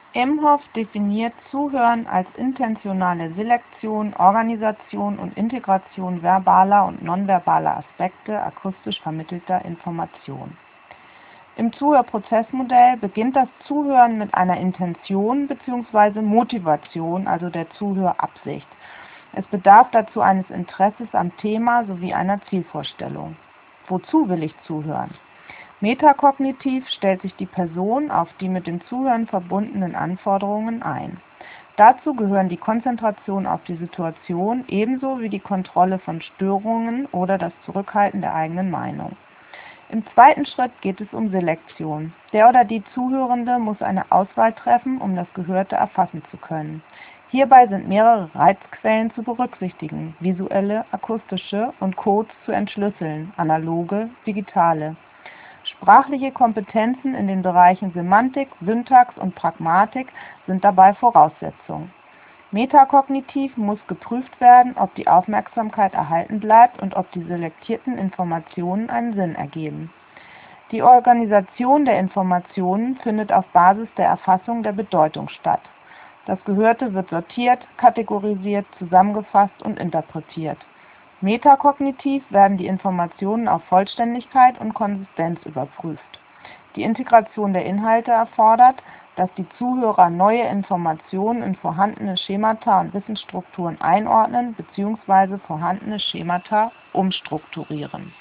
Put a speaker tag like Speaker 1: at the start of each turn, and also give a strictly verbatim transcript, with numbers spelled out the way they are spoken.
Speaker 1: Imhoff definiert Zuhören als intentionale Selektion, Organisation und Integration verbaler und nonverbaler Aspekte akustisch vermittelter Information. Im Zuhörprozessmodell beginnt das Zuhören mit einer Intention bzw. Motivation, also der Zuhörabsicht. Es bedarf dazu eines Interesses am Thema sowie einer Zielvorstellung. Wozu will ich zuhören? Metakognitiv stellt sich die Person auf die mit dem Zuhören verbundenen Anforderungen ein. Dazu gehören die Konzentration auf die Situation ebenso wie die Kontrolle von Störungen oder das Zurückhalten der eigenen Meinung. Im zweiten Schritt geht es um Selektion. Der oder die Zuhörende muss eine Auswahl treffen, um das Gehörte erfassen zu können. Hierbei sind mehrere Reizquellen zu berücksichtigen, visuelle, akustische und Codes zu entschlüsseln, analoge, digitale. Sprachliche Kompetenzen in den Bereichen Semantik, Syntax und Pragmatik sind dabei Voraussetzung. Metakognitiv muss geprüft werden, ob die Aufmerksamkeit erhalten bleibt und ob die selektierten Informationen einen Sinn ergeben. Die Organisation der Informationen findet auf Basis der Erfassung der Bedeutung statt. Das Gehörte wird sortiert, kategorisiert, zusammengefasst und interpretiert. Metakognitiv werden die Informationen auf Vollständigkeit und Konsistenz überprüft. Die Integration der Inhalte erfordert, dass die Zuhörer neue Informationen in vorhandene Schemata und Wissensstrukturen einordnen bzw. vorhandene Schemata umstrukturieren.